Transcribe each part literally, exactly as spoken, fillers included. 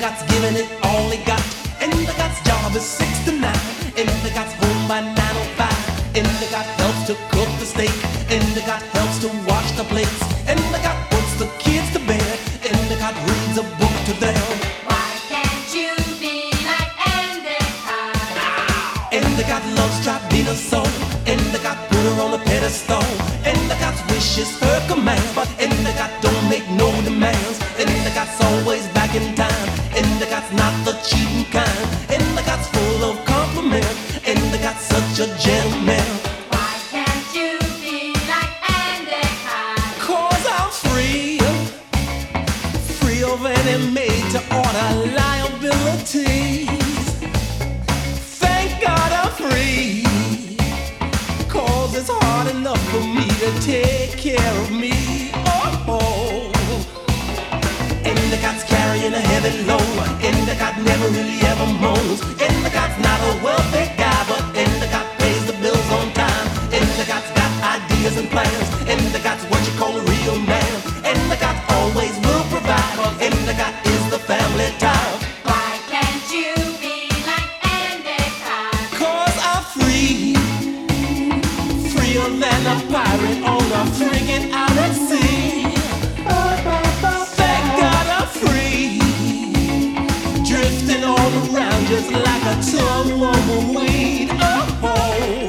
Endicot's giving it all he got. Endicot's job is six to nine. Endicot's home by nine oh five. Endicott helps to cook the steak. Endicott helps to wash the plates. Endicott puts the kids to bed. Endicott reads a book to them. Why can't you be like Endicott? Endicott loves Tribina so. Endicott put her on a pedestal. Endicott's wish is her command, but Endicott don't make no demands. Endicott's always back in time. Endicott's not the cheating kind. Endicott's full of compliments. Endicott's such a gentleman. Why can't you be like Endicott? Cause I'm free, free of any made-to-order liabilities. Thank God I'm free, cause it's hard enough for me to take care of me. Oh, Endicott's carrying a heavy load. Endicott never really ever moans. Endicott's not a wealthy guy, but Endicott pays the bills on time. Endicott's got ideas and plans. Endicott's what you call a real man. Endicott always will provide, cause Endicott is the family tie. Why can't you be like Endicott? Cause I'm free, freer than a pirate on a frigate out at sea. Thank God I'm free, drifting all around just like a tumbleweed. Oh,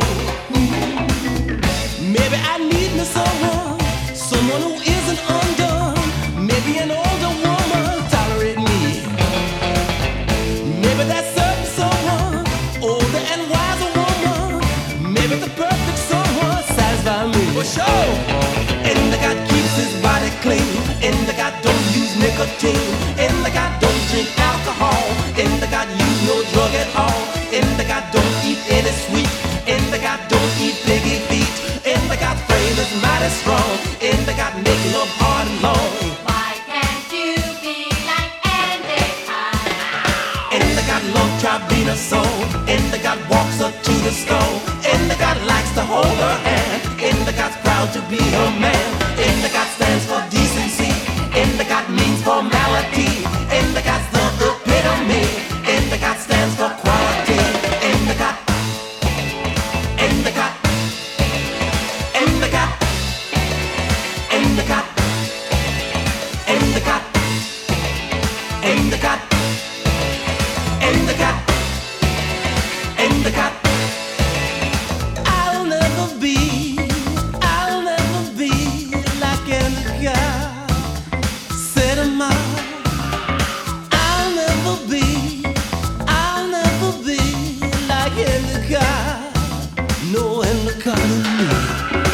maybe I need me someone, someone who isn't undone. Maybe an older woman tolerate me. Maybe that certain someone, older and wiser woman. Maybe the perfect someone satisfy me. For sure, Endicott keeps his body clean. Endicott don't use nicotine. Endicott don't drink alcohol. Endicott use no drug at all. Endicott don't eat any sweet. Endicott don't eat piggy feet. Endicott's frame is mighty strong. Endicott make love hard and long. Why can't you be like Endicott? Endicott love Tribina so. Endicott walks her to the store. Endicott likes to hold her hand. Endicott's proud to be her man. Endicott stands for decency. Endicott means formality. Endicott's the epitome. Endicott stands for quality. Endicott, Endicott, Endicott, Endicott, Endicott, Endicott, Endicott, Endicott. I'll never be, I'll never be like Endicott. Said him out. I'll never be, I'll never be like Endicott. No Endicott in me.